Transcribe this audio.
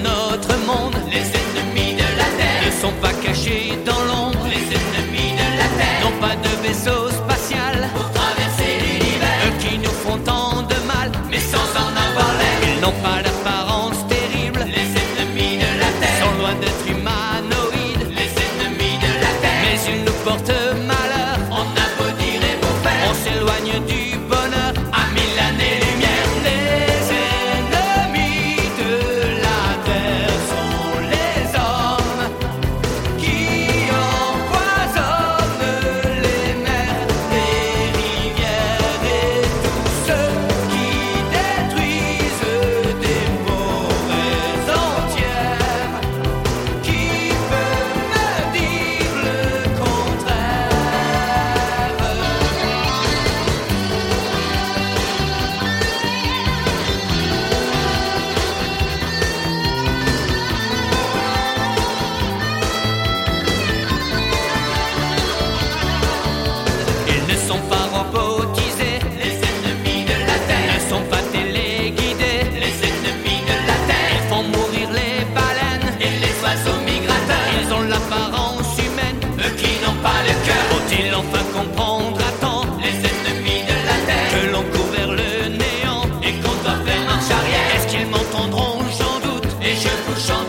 notre monde. Les ennemis de la Terre Ne sont pas cachés dans l'ombre. Les ennemis de la Terre N'ont pas de vaisseau spatial pour traverser l'univers. eux qui nous font tant de mal, Mais sans en avoir l'air. ils n'ont pas d'apparence terrible, Les ennemis de la Terre sont loin d'être humanoïdes, Les ennemis de la Terre mais ils nous portent malheur. On a beau dire et beau faire On s'éloigne du bonheur. à 1000 années-lumière. Les ennemis de la terre sont les hommes qui empoisonnent les mers, les rivières et tous ceux qui détruisent des forêts entières. Qui peut me dire le contraire? Ils ne sont pas robotisés, Les ennemis de la Terre ne sont pas téléguidés, Les ennemis de la Terre font mourir les baleines. et les oiseaux migrateurs. Ils ont l'apparence humaine. Eux qui n'ont pas le cœur. Faut-il enfin comprendre à temps Les ennemis de la Terre que l'on court vers le néant? et qu'on doit faire marche arrière. Est-ce qu'ils m'entendront? J'en doute. Et je vous chante